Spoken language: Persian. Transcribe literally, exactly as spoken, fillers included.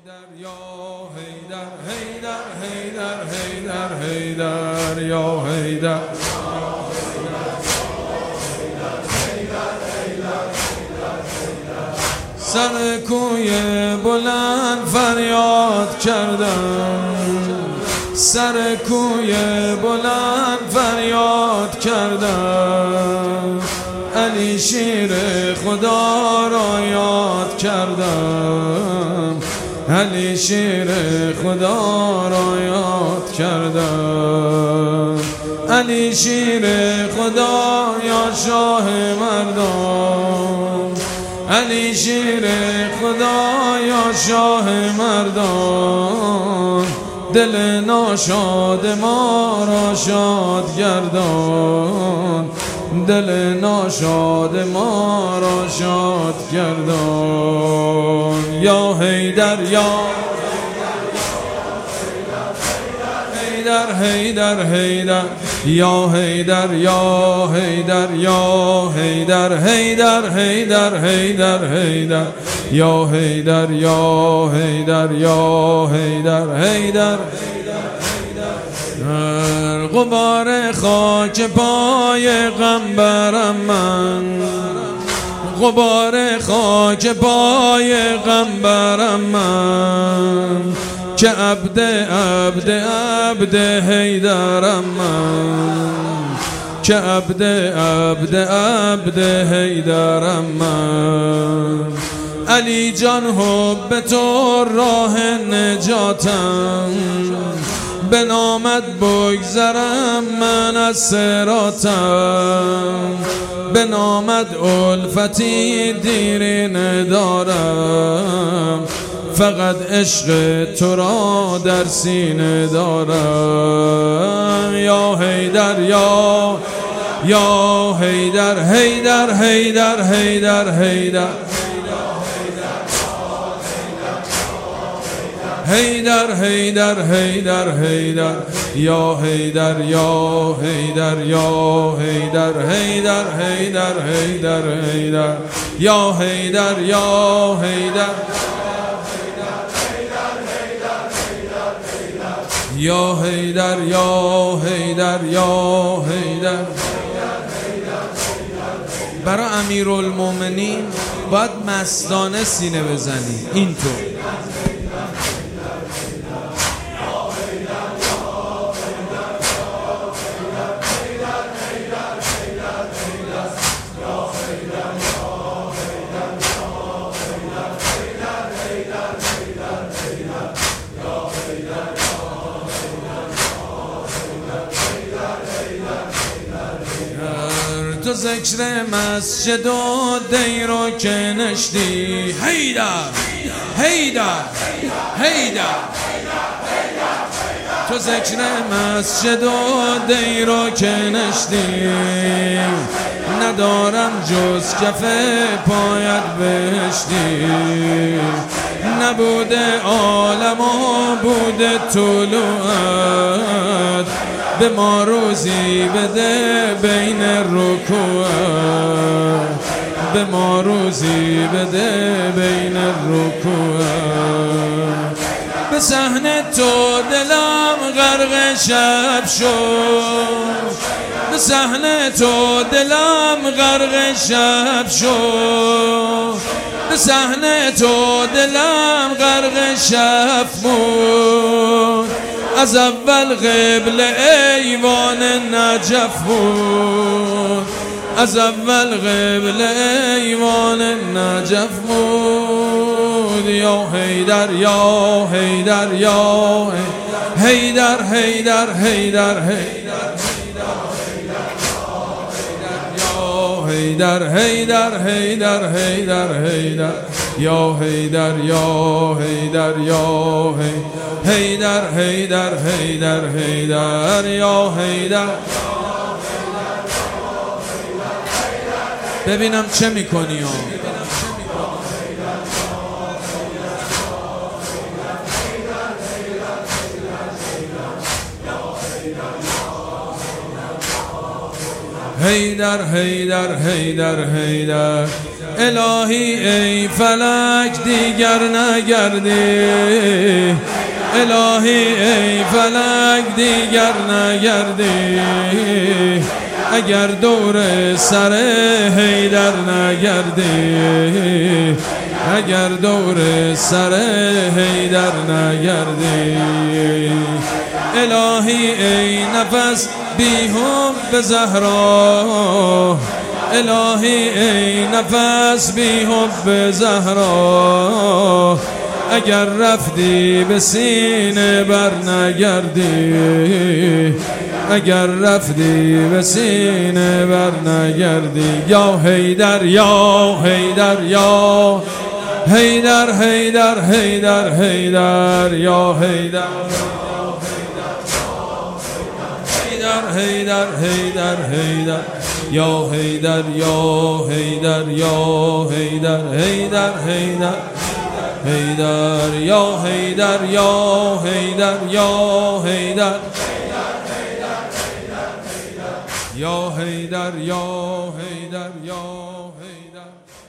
حیدر یا حیدر حیدر حیدر حیدر حیدر یا حیدر سر کوی بلند فریاد کردم، سر کوی بلند فریاد کردم، علی شیر خدا را یاد کردم، علی شیر خدا را یاد کردم، علی شیر خدا یا شاه مردم، علی شیر خدا یا شاه مردان، دل ناشاد ما را شاد گردان، دل ناشاد ما را شاد گردان. یا حیدر یا حیدر حیدر حیدر یا حیدر یا حیدر یا حیدر حیدر حیدر حیدر حیدر یا حیدر یا حیدر یا حیدر حیدر غبار خاک پای غمبرم من، غبار خاک پای غمبرم من، که عبد عبد عبد حیدرم من، که عبد عبد عبد حیدرم من. علی جان حب تو راه نجاتم، به نامت بگذرم من از صراطم، به نامت الفتی دیرینه دارم، فقط عشق تو را در سینه دارم. یا حیدر یا یا حیدر حیدر حیدر حیدر حیدر حیدر حیدر حیدر حیدر یا حیدر یا حیدر یا حیدر حیدر حیدر حیدر حیدر یا حیدر یا حیدر یا حیدر یا حیدر یا حیدر. برای امیرالمومنین باید مستانه سینه بزنی اینطور. تو ذکر مسجد و دیر و کنشتی حیدر حیدر حیدر، تو ذکر مسجد و دیر و کنشتی، ندارم جز کف پایت بهشتی، نبوده عالم و بوده طلوعت، به ما روزی بده بین رکوعت، به ما روزی بده بین رکوعت. به صحن تو دلم غرق شب شد، به صحن تو دلم غرق شب شد، به صحن تو دلم غرق شب بود، از اول قبل ایوان نجف بود، از اول قبل ایوان نجف بود. یا حیدر یا حیدر یا حیدر حیدر حیدر حیدر حیدر حیدر حیدر حیدر حیدر یا حیدر یا حیدر یا حیدر حیدر حیدر حیدر یا حیدر. ببینم چه میکنی ها. حیدر حیدر حیدر حیدر الهی ای فلک دیگر نگردی، الهی ای فلک دیگر نگردی، اگر دور سر حیدر نگردی، اگر دور سر حیدر نگردی. الهی ای نفس بی حب زهرا، الهی ای نفس بی حب زهرا، اگر رفتی به سینه بر نگردی، اگر رفتی به سینه بر نگردی. یا حیدر یا حیدر یا حیدر حیدر حیدر حیدر یا حیدر حیدر حیدر حیدر یا حیدر یا حیدر یا حیدر حیدر حیدر حیدر یا حیدر یا حیدر یا حیدر یا حیدر یا حیدر یا حیدر.